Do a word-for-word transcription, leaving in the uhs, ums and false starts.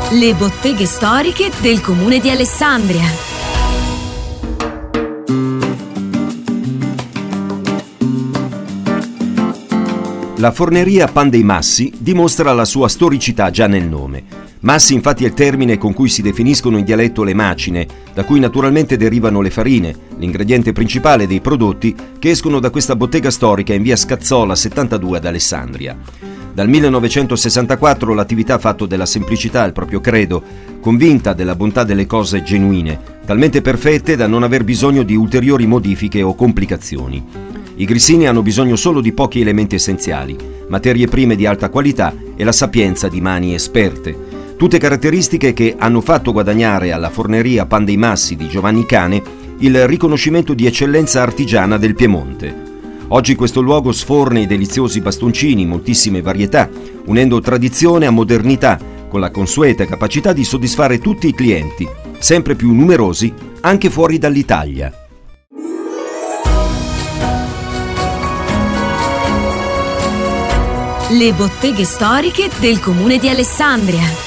Le botteghe storiche del comune di Alessandria. La forneria Pan dei Massi dimostra la sua storicità già nel nome. Massi infatti è il termine con cui si definiscono in dialetto le macine, da cui naturalmente derivano le farine, l'ingrediente principale dei prodotti che escono da questa bottega storica in via Scazzola settantadue ad Alessandria. Dal millenovecentosessantaquattro l'attività ha fatto della semplicità il proprio credo, convinta della bontà delle cose genuine, talmente perfette da non aver bisogno di ulteriori modifiche o complicazioni. I grissini hanno bisogno solo di pochi elementi essenziali, materie prime di alta qualità e la sapienza di mani esperte. Tutte caratteristiche che hanno fatto guadagnare alla forneria Pan dei Massi di Giovanni Cane il riconoscimento di eccellenza artigiana del Piemonte. Oggi questo luogo sforna i deliziosi bastoncini in moltissime varietà, unendo tradizione a modernità, con la consueta capacità di soddisfare tutti i clienti, sempre più numerosi anche fuori dall'Italia. Le botteghe storiche del comune di Alessandria.